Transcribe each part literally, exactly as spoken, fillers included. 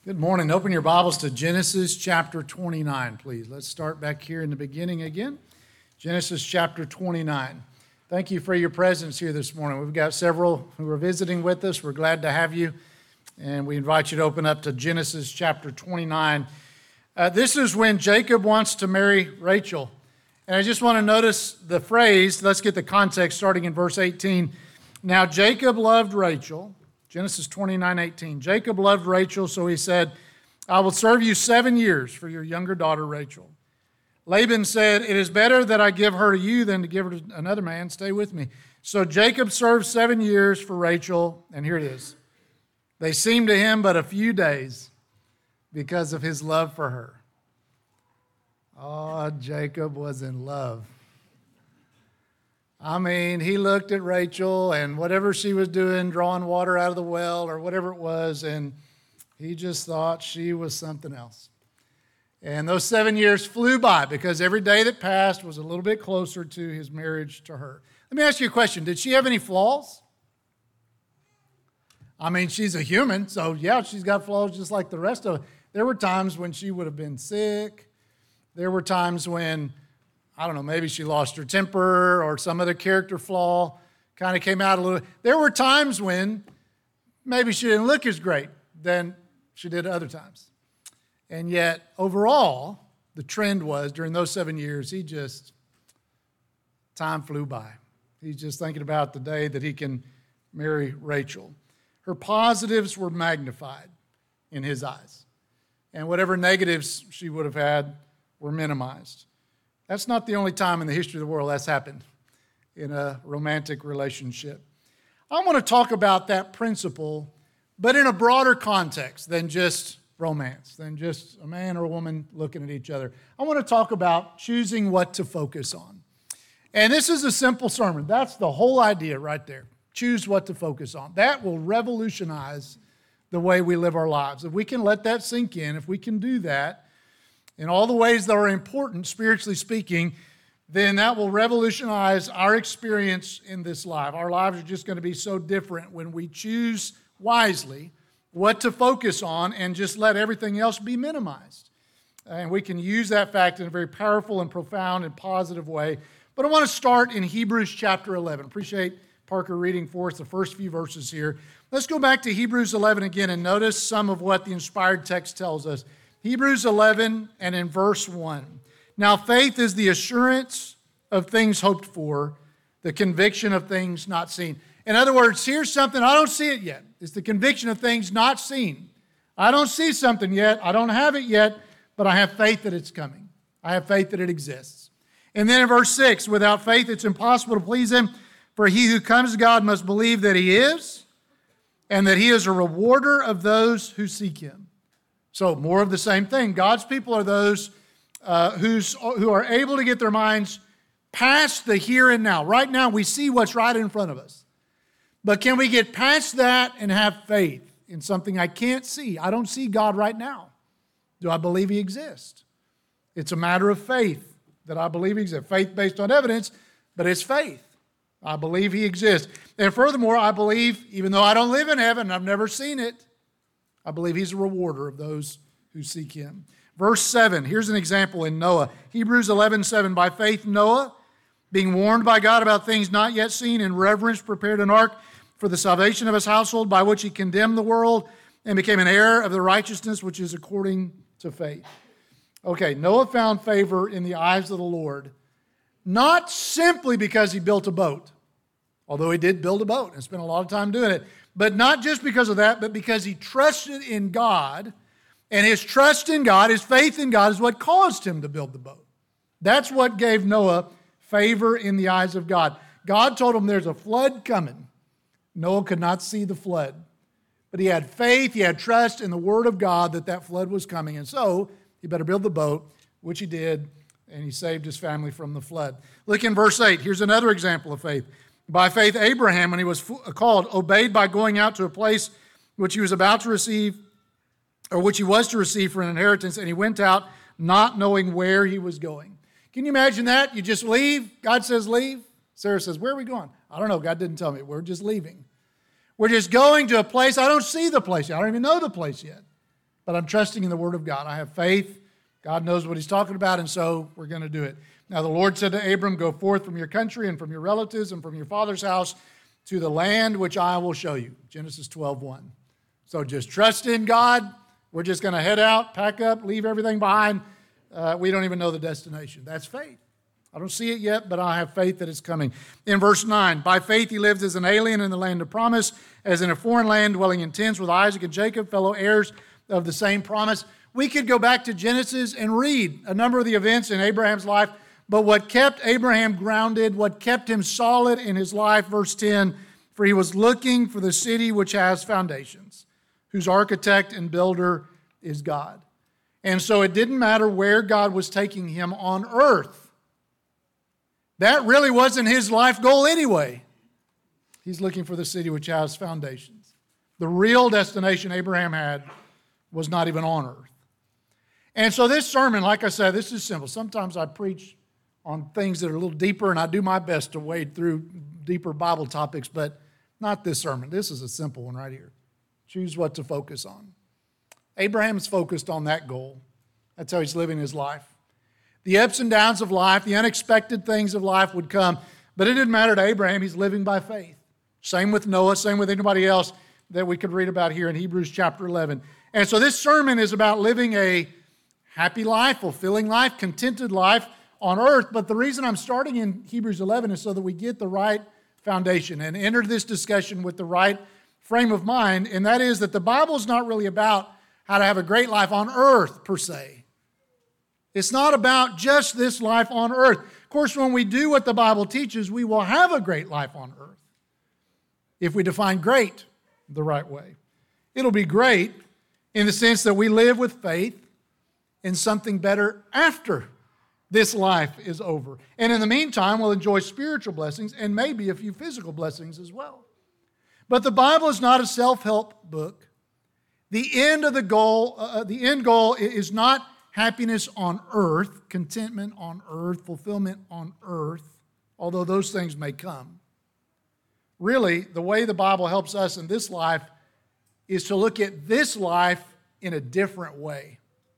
Good morning. Open your Bibles to Genesis chapter twenty-nine, please. Let's start back here in the beginning again. Genesis chapter twenty-nine. Thank you for your presence here this morning. We've got several who are visiting with us. We're glad to have you, and we invite you to open up to Genesis chapter twenty-nine. Uh, this is when Jacob wants to marry Rachel. And I just want to notice the phrase. Let's get the context starting in verse eighteen. Now Jacob loved Rachel. Genesis twenty-nine eighteen. Jacob loved Rachel, so he said, I will serve you seven years for your younger daughter Rachel. Laban said, it is better that I give her to you than to give her to another man. Stay with me. So Jacob served seven years for Rachel, and here it is. They seemed to him but a few days because of his love for her. Oh, Jacob was in love. I mean, he looked at Rachel and whatever she was doing, drawing water out of the well or whatever it was, and he just thought she was something else. And those seven years flew by because every day that passed was a little bit closer to his marriage to her. Let me ask you a question. Did she have any flaws? I mean, she's a human, so yeah, she's got flaws just like the rest of us. There were times when she would have been sick. There were times when I don't know, maybe she lost her temper or some other character flaw kind of came out a little. There were times when maybe she didn't look as great than she did other times. And yet, overall, the trend was during those seven years, he just, time flew by. He's just thinking about the day that he can marry Rachel. Her positives were magnified in his eyes. And whatever negatives she would have had were minimized. That's not the only time in the history of the world that's happened in a romantic relationship. I want to talk about that principle, but in a broader context than just romance, than just a man or a woman looking at each other. I want to talk about choosing what to focus on. And this is a simple sermon. That's the whole idea right there. Choose what to focus on. That will revolutionize the way we live our lives. If we can let that sink in, if we can do that, in all the ways that are important, spiritually speaking, then that will revolutionize our experience in this life. Our lives are just going to be so different when we choose wisely what to focus on and just let everything else be minimized. And we can use that fact in a very powerful and profound and positive way. But I want to start in Hebrews chapter eleven. Appreciate Parker reading for us the first few verses here. Let's go back to Hebrews eleven again and notice some of what the inspired text tells us. Hebrews eleven and in verse one. Now faith is the assurance of things hoped for, the conviction of things not seen. In other words, here's something, I don't see it yet. It's the conviction of things not seen. I don't see something yet. I don't have it yet, but I have faith that it's coming. I have faith that it exists. And then in verse six, without faith it's impossible to please Him, for he who comes to God must believe that He is, and that He is a rewarder of those who seek Him. So more of the same thing. God's people are those uh, who's, who are able to get their minds past the here and now. Right now we see what's right in front of us. But can we get past that and have faith in something I can't see? I don't see God right now. Do I believe He exists? It's a matter of faith that I believe He exists. Faith based on evidence, but it's faith. I believe He exists. And furthermore, I believe, even though I don't live in heaven, I've never seen it, I believe He's a rewarder of those who seek Him. Verse seven, here's an example in Noah. Hebrews eleven seven, by faith Noah, being warned by God about things not yet seen, in reverence prepared an ark for the salvation of his household, by which he condemned the world and became an heir of the righteousness which is according to faith. Okay, Noah found favor in the eyes of the Lord, not simply because he built a boat, although he did build a boat and spent a lot of time doing it. But not just because of that, but because he trusted in God, and his trust in God, his faith in God is what caused him to build the boat. That's what gave Noah favor in the eyes of God. God told him there's a flood coming. Noah could not see the flood, but he had faith, he had trust in the Word of God that that flood was coming, and so he better build the boat, which he did, and he saved his family from the flood. Look in verse eight. Here's another example of faith. By faith, Abraham, when he was called, obeyed by going out to a place which he was about to receive, or which he was to receive for an inheritance, and he went out not knowing where he was going. Can you imagine that? You just leave. God says leave. Sarah says, where are we going? I don't know. God didn't tell me. We're just leaving. We're just going to a place. I don't see the place yet. I don't even know the place yet. but I'm trusting in the Word of God. I have faith. God knows what he's talking about, and so we're going to do it. Now the Lord said to Abram, go forth from your country and from your relatives and from your father's house to the land which I will show you. Genesis twelve one. So just trust in God. We're just going to head out, pack up, leave everything behind. Uh, we don't even know the destination. That's faith. I don't see it yet, but I have faith that it's coming. In verse nine, by faith he lived as an alien in the land of promise, as in a foreign land, dwelling in tents with Isaac and Jacob, fellow heirs of the same promise. We could go back to Genesis and read a number of the events in Abraham's life, but what kept Abraham grounded, what kept him solid in his life, verse ten, for he was looking for the city which has foundations, whose architect and builder is God. And so it didn't matter where God was taking him on earth. That really wasn't his life goal anyway. He's looking for the city which has foundations. The real destination Abraham had was not even on earth. And so this sermon, like I said, this is simple. Sometimes I preach on things that are a little deeper, and I do my best to wade through deeper Bible topics, but not this sermon. This is a simple one right here. Choose what to focus on. Abraham's focused on that goal. That's how he's living his life. The ups and downs of life, the unexpected things of life would come, but it didn't matter to Abraham. He's living by faith. Same with Noah, same with anybody else that we could read about here in Hebrews chapter eleven. And so this sermon is about living a happy life, fulfilling life, contented life on earth. But the reason I'm starting in Hebrews eleven is so that we get the right foundation and enter this discussion with the right frame of mind. And that is that the Bible is not really about how to have a great life on earth per se. It's not about just this life on earth. Of course, when we do what the Bible teaches, we will have a great life on earth if we define great the right way. It'll be great in the sense that we live with faith in something better after this life is over. And in the meantime, we'll enjoy spiritual blessings and maybe a few physical blessings as well. But the Bible is not a self-help book. The end of the goal, uh, the end goal is not happiness on earth, contentment on earth, fulfillment on earth, although those things may come. Really, the way the Bible helps us in this life is to look at this life in a different way.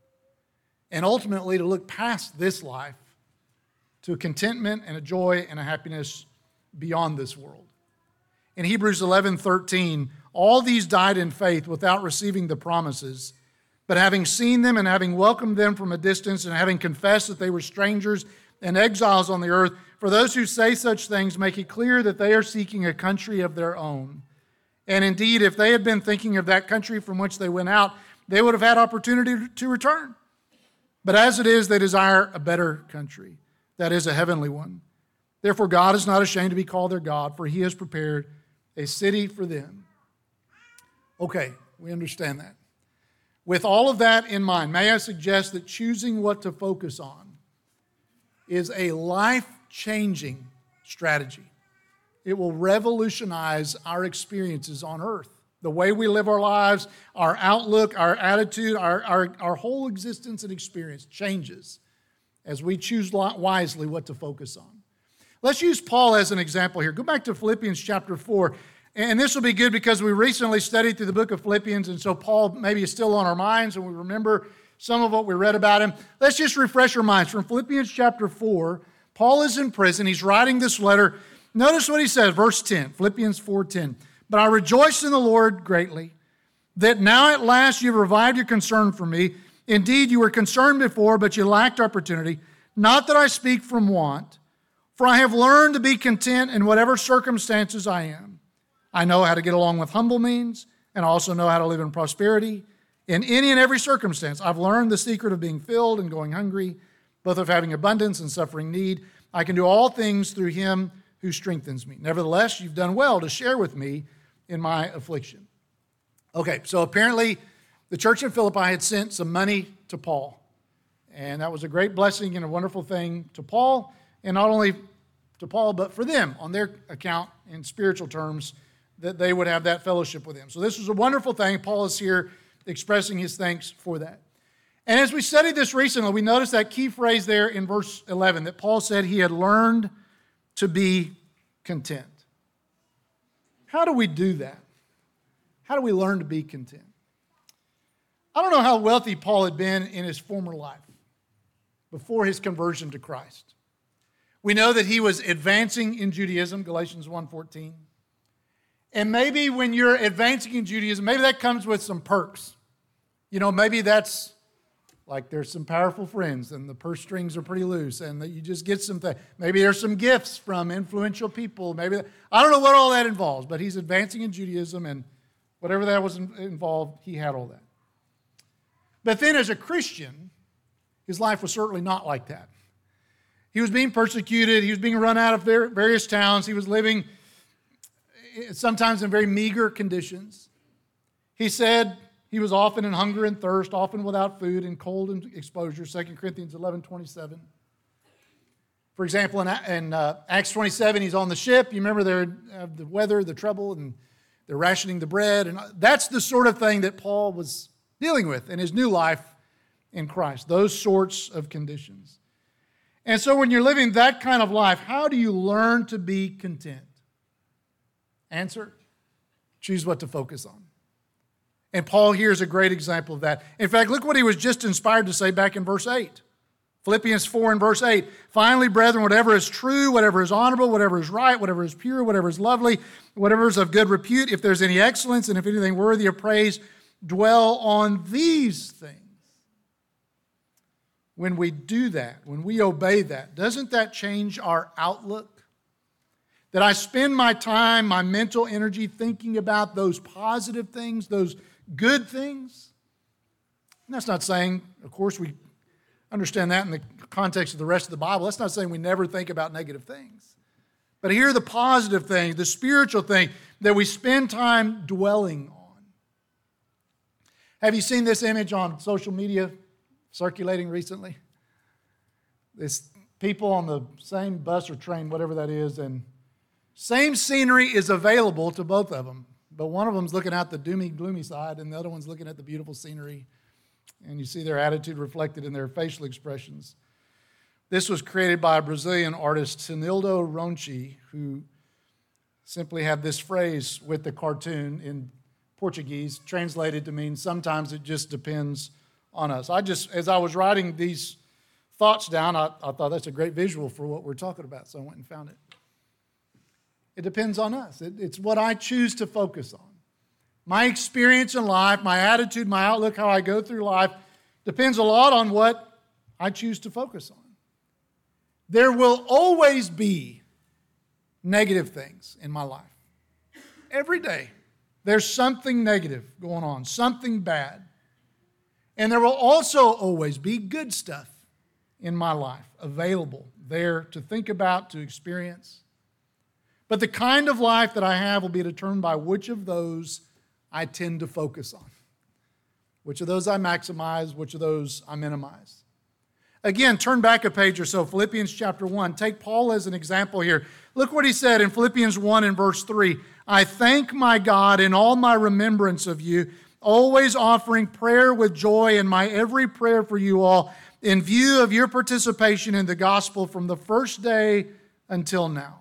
And ultimately to look past this life to a contentment and a joy and a happiness beyond this world. In Hebrews eleven thirteen, all these died in faith without receiving the promises, but having seen them and having welcomed them from a distance and having confessed that they were strangers and exiles on the earth, for those who say such things make it clear that they are seeking a country of their own. And indeed, if they had been thinking of that country from which they went out, they would have had opportunity to return. But as it is, they desire a better country, that is, a heavenly one. Therefore, God is not ashamed to be called their God, for he has prepared a city for them. Okay, we understand that. With all of that in mind, may I suggest that choosing what to focus on is a life-changing strategy. It will revolutionize our experiences on earth. The way we live our lives, our outlook, our attitude, our, our, our whole existence and experience changes as we choose wisely what to focus on. Let's use Paul as an example here. Go back to Philippians chapter four. And this will be good because we recently studied through the book of Philippians, and so Paul maybe is still on our minds, and we remember some of what we read about him. Let's just refresh our minds. From Philippians chapter four, Paul is in prison. He's writing this letter. Notice what he says, verse ten, Philippians four ten. But I rejoice in the Lord greatly, that now at last you've revived your concern for me. Indeed, you were concerned before, but you lacked opportunity. Not that I speak from want, for I have learned to be content in whatever circumstances I am. I know how to get along with humble means, and I also know how to live in prosperity. In any and every circumstance, I've learned the secret of being filled and going hungry, both of having abundance and suffering need. I can do all things through him who strengthens me. Nevertheless, you've done well to share with me in my affliction. Okay, so apparently the church in Philippi had sent some money to Paul. And that was a great blessing and a wonderful thing to Paul, and not only to Paul, but for them on their account in spiritual terms, that they would have that fellowship with him. So this was a wonderful thing. Paul is here expressing his thanks for that. And as we studied this recently, we noticed that key phrase there in verse eleven, that Paul said he had learned to be content. How do we do that? How do we learn to be content? I don't know how wealthy Paul had been in his former life before his conversion to Christ. We know that he was advancing in Judaism, Galatians one fourteen. And maybe when you're advancing in Judaism, maybe that comes with some perks. You know, maybe that's like there's some powerful friends and the purse strings are pretty loose and that you just get some things. Maybe there's some gifts from influential people. Maybe that, I don't know what all that involves, but he's advancing in Judaism and whatever that was involved, he had all that. But then as a Christian, his life was certainly not like that. He was being persecuted. He was being run out of various towns. He was living sometimes in very meager conditions. He said he was often in hunger and thirst, often without food and cold and exposure, Second Corinthians eleven twenty-seven. For example, in, in uh, Acts twenty-seven, he's on the ship. You remember there uh, the weather, the trouble, and they're rationing the bread. And that's the sort of thing that Paul was dealing with in his new life in Christ, those sorts of conditions. And so when you're living that kind of life, how do you learn to be content? Answer, choose what to focus on. And Paul here is a great example of that. In fact, look what he was just inspired to say back in verse eight. Philippians four and verse eight. Finally, brethren, whatever is true, whatever is honorable, whatever is right, whatever is pure, whatever is lovely, whatever is of good repute, if there's any excellence and if anything worthy of praise, dwell on these things. When we do that, when we obey that, doesn't that change our outlook? That I spend my time, my mental energy thinking about those positive things, those good things? And that's not saying, of course, we understand that in the context of the rest of the Bible. That's not saying we never think about negative things. But here are the positive things, the spiritual thing that we spend time dwelling on. Have you seen this image on social media circulating recently? This people on the same bus or train, whatever that is, and same scenery is available to both of them, but one of them's looking at the doomy, gloomy side, and the other one's looking at the beautiful scenery, and you see their attitude reflected in their facial expressions. This was created by a Brazilian artist, Sinildo Ronchi, who simply had this phrase with the cartoon in Portuguese, translated to mean sometimes it just depends on us. I just, as I was writing these thoughts down, I, I thought that's a great visual for what we're talking about, so I went and found it. It depends on us. It, it's what I choose to focus on. My experience in life, my attitude, my outlook, how I go through life, depends a lot on what I choose to focus on. There will always be negative things in my life. Every day, there's something negative going on, something bad. And there will also always be good stuff in my life available there to think about, to experience. But the kind of life that I have will be determined by which of those I tend to focus on. Which of those I maximize, which of those I minimize. Again, turn back a page or so, Philippians chapter one. Take Paul as an example here. Look what he said in Philippians one and verse three. I thank my God in all my remembrance of you, always offering prayer with joy in my every prayer for you all, in view of your participation in the gospel from the first day until now.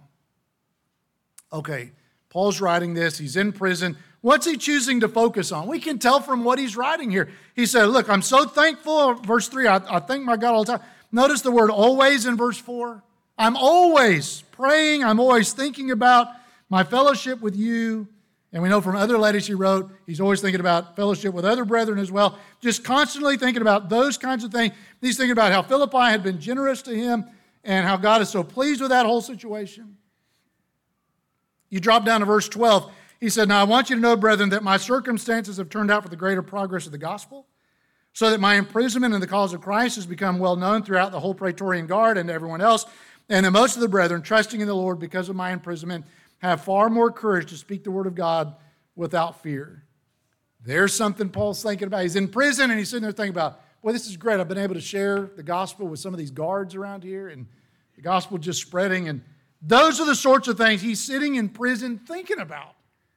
Okay, Paul's writing this. He's in prison. What's he choosing to focus on? We can tell from what he's writing here. He said, look, I'm so thankful. Verse three, I, I thank my God all the time. Notice the word always in verse four. I'm always praying. I'm always thinking about my fellowship with you. And we know from other letters he wrote, he's always thinking about fellowship with other brethren as well. Just constantly thinking about those kinds of things. He's thinking about how Philippi had been generous to him and how God is so pleased with that whole situation. You drop down to verse twelve. He said, now I want you to know, brethren, that my circumstances have turned out for the greater progress of the gospel, so that my imprisonment in the cause of Christ has become well known throughout the whole Praetorian Guard and to everyone else, and that most of the brethren, trusting in the Lord because of my imprisonment, have far more courage to speak the word of God without fear. There's something Paul's thinking about. He's in prison, and he's sitting there thinking about, boy, this is great. I've been able to share the gospel with some of these guards around here, and the gospel just spreading, and those are the sorts of things he's sitting in prison thinking about.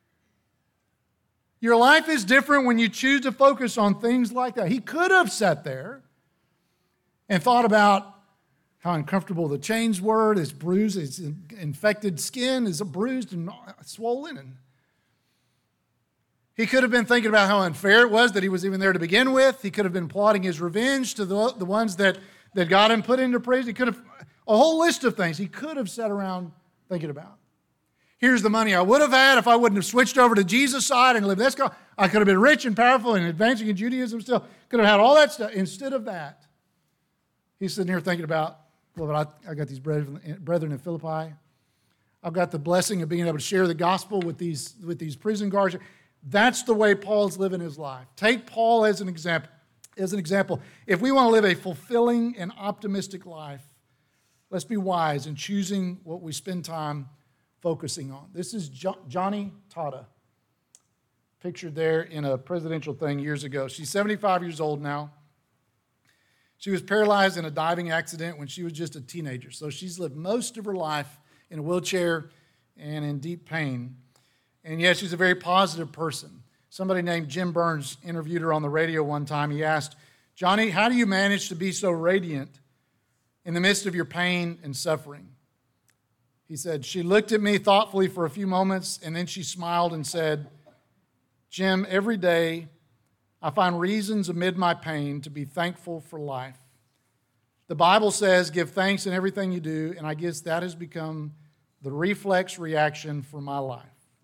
Your life is different when you choose to focus on things like that. He could have sat there and thought about how uncomfortable the chains were, his bruised, his infected skin is bruised and swollen. And He could have been thinking about how unfair it was that he was even there to begin with. He could have been plotting his revenge to the, the ones that, that got him put into prison. He could have, a whole list of things he could have sat around thinking about. Here's the money I would have had if I wouldn't have switched over to Jesus' side and lived this. I could have been rich and powerful and advancing in Judaism still. Could have had all that stuff. Instead of that, he's sitting here thinking about, well, but I, I got these brethren in Philippi. I've got the blessing of being able to share the gospel with these, with these prison guards. That's the way Paul's living his life. Take Paul as an example. As an example, if we want to live a fulfilling and optimistic life, let's be wise in choosing what we spend time focusing on. This is jo- Johnny Tata, pictured there in a presidential thing years ago. She's seventy-five years old now. She was paralyzed in a diving accident when she was just a teenager. So she's lived most of her life in a wheelchair and in deep pain. And yet she's a very positive person. Somebody named Jim Burns interviewed her on the radio one time. He asked, Johnny, how do you manage to be so radiant in the midst of your pain and suffering? He said, she looked at me thoughtfully for a few moments, and then she smiled and said, Jim, every day I find reasons amid my pain to be thankful for life. The Bible says, give thanks in everything you do, and I guess that has become the reflex reaction for my life.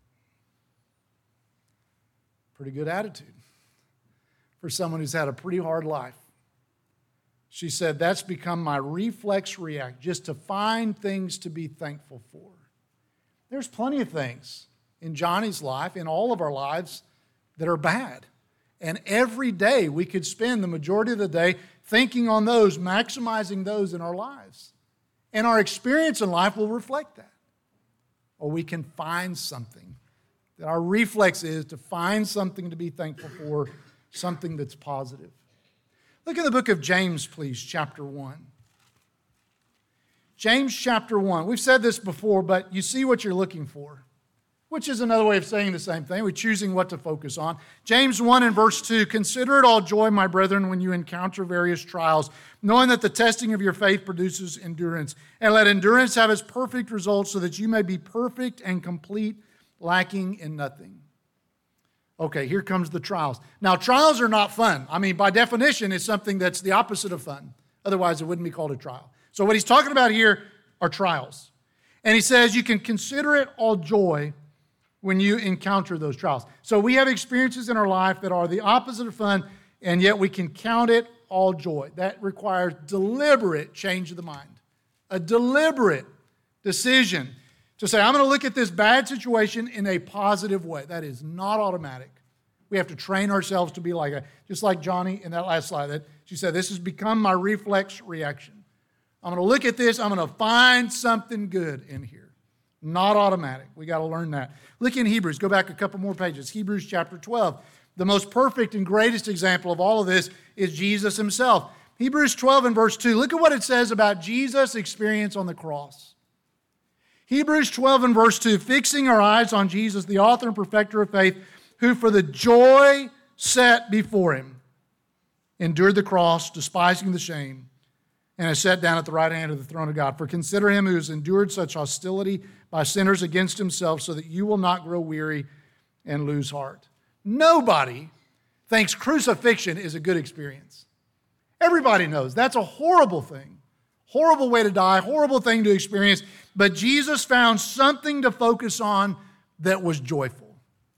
Pretty good attitude for someone who's had a pretty hard life. She said, that's become my reflex react, just to find things to be thankful for. There's plenty of things in Johnny's life, in all of our lives, that are bad. And every day we could spend the majority of the day thinking on those, maximizing those in our lives. And our experience in life will reflect that. Or we can find something that our reflex is to find something to be thankful for, something that's positive. Look in the book of James, please, chapter one. James chapter one. We've said this before, but you see what you're looking for, which is another way of saying the same thing. We're choosing what to focus on. James one and verse two, consider it all joy, my brethren, when you encounter various trials, knowing that the testing of your faith produces endurance. And let endurance have its perfect result so that you may be perfect and complete, lacking in nothing. Okay, here comes the trials. Now, trials are not fun. I mean, by definition, it's something that's the opposite of fun. Otherwise, it wouldn't be called a trial. So what he's talking about here are trials. And he says you can consider it all joy when you encounter those trials. So we have experiences in our life that are the opposite of fun, and yet we can count it all joy. That requires deliberate change of the mind, a deliberate decision to say, I'm going to look at this bad situation in a positive way. That is not automatic. We have to train ourselves to be like a, just like Johnny in that last slide. That she said, this has become my reflex reaction. I'm going to look at this. I'm going to find something good in here. Not automatic. We got to learn that. Look in Hebrews. Go back a couple more pages. Hebrews chapter twelve. The most perfect and greatest example of all of this is Jesus himself. Hebrews twelve and verse two. Look at what it says about Jesus' experience on the cross. Hebrews twelve and verse two, fixing our eyes on Jesus, the author and perfecter of faith, who for the joy set before him endured the cross, despising the shame, and has sat down at the right hand of the throne of God. For consider him who has endured such hostility by sinners against himself, so that you will not grow weary and lose heart. Nobody thinks crucifixion is a good experience. Everybody knows that's a horrible thing. Horrible way to die, horrible thing to experience. But Jesus found something to focus on that was joyful.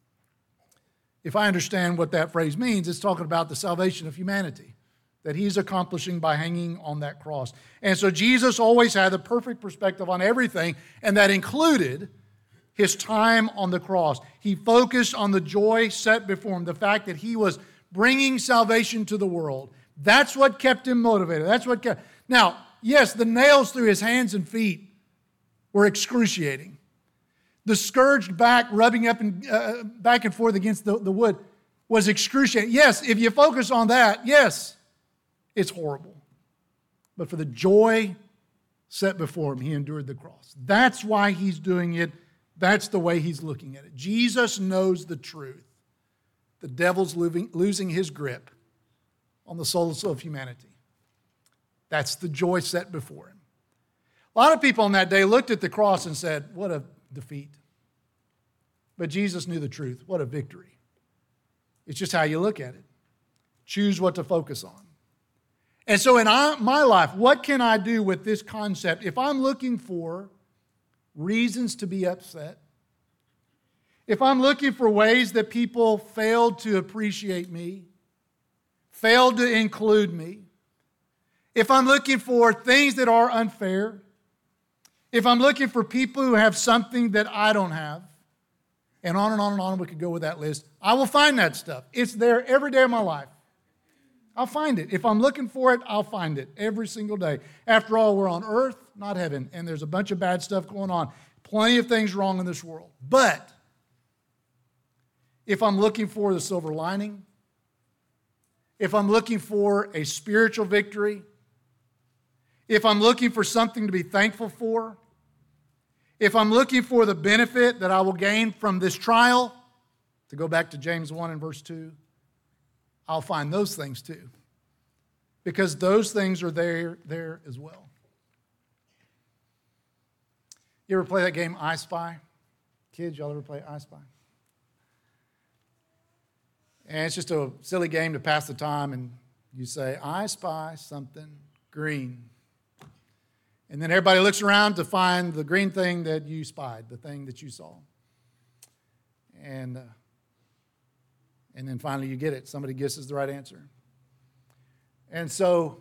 If I understand what that phrase means, it's talking about the salvation of humanity that he's accomplishing by hanging on that cross. And so Jesus always had the perfect perspective on everything, and that included his time on the cross. He focused on the joy set before him, the fact that he was bringing salvation to the world. That's what kept him motivated. That's what kept... Now, yes, the nails through his hands and feet were excruciating. The scourged back rubbing up and uh, back and forth against the, the wood was excruciating. Yes, if you focus on that, yes, it's horrible. But for the joy set before him, he endured the cross. That's why he's doing it. That's the way he's looking at it. Jesus knows the truth. The devil's losing, losing his grip on the souls of humanity. That's the joy set before him. A lot of people on that day looked at the cross and said, what a defeat. But Jesus knew the truth. What a victory. It's just how you look at it. Choose what to focus on. And so in my life, what can I do with this concept? If I'm looking for reasons to be upset, if I'm looking for ways that people failed to appreciate me, failed to include me, if I'm looking for things that are unfair, if I'm looking for people who have something that I don't have, and on and on and on we could go with that list, I will find that stuff. It's there every day of my life. I'll find it. If I'm looking for it, I'll find it every single day. After all, we're on earth, not heaven, and there's a bunch of bad stuff going on. Plenty of things wrong in this world. But if I'm looking for the silver lining, if I'm looking for a spiritual victory, if I'm looking for something to be thankful for, if I'm looking for the benefit that I will gain from this trial, to go back to James one and verse two, I'll find those things too. Because those things are there, there as well. You ever play that game, I Spy? Kids, y'all ever play I Spy? And it's just a silly game to pass the time, and you say, I spy something green. And then everybody looks around to find the green thing that you spied, the thing that you saw. And, uh, and then finally you get it. Somebody guesses the right answer. And so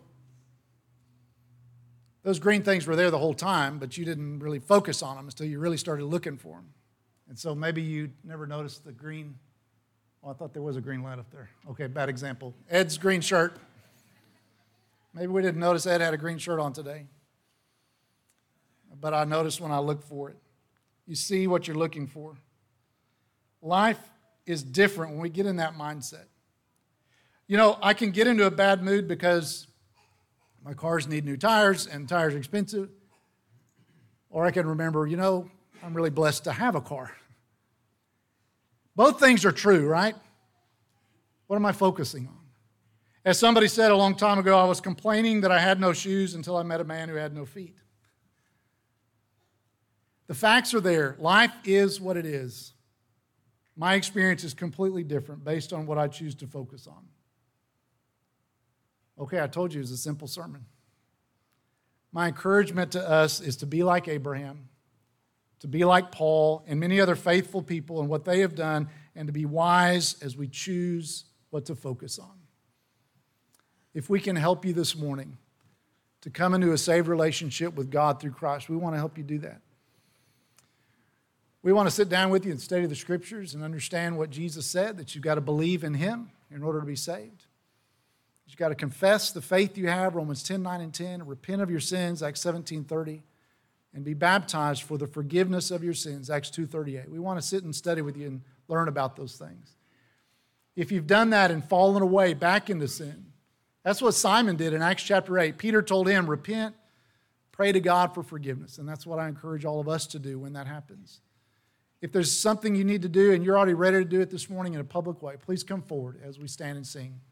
those green things were there the whole time, but you didn't really focus on them until you really started looking for them. And so maybe you never noticed the green. Oh, I thought there was a green light up there. Okay, bad example. Ed's green shirt. Maybe we didn't notice Ed had a green shirt on today. But I noticed when I looked for it. You see what you're looking for. Life is different when we get in that mindset. You know, I can get into a bad mood because my cars need new tires and tires are expensive. Or I can remember, you know, I'm really blessed to have a car. Both things are true, right? What am I focusing on? As somebody said a long time ago, I was complaining that I had no shoes until I met a man who had no feet. The facts are there. Life is what it is. My experience is completely different based on what I choose to focus on. Okay, I told you it was a simple sermon. My encouragement to us is to be like Abraham, to be like Paul and many other faithful people and what they have done, and to be wise as we choose what to focus on. If we can help you this morning to come into a saved relationship with God through Christ, we want to help you do that. We want to sit down with you and study the Scriptures and understand what Jesus said, that you've got to believe in Him in order to be saved. You've got to confess the faith you have, Romans ten, nine, and ten, repent of your sins, Acts seventeen, thirty, and be baptized for the forgiveness of your sins, Acts two, thirty-eight. We want to sit and study with you and learn about those things. If you've done that and fallen away back into sin, that's what Simon did in Acts chapter eight. Peter told him, repent, pray to God for forgiveness, and that's what I encourage all of us to do when that happens. If there's something you need to do and you're already ready to do it this morning in a public way, please come forward as we stand and sing.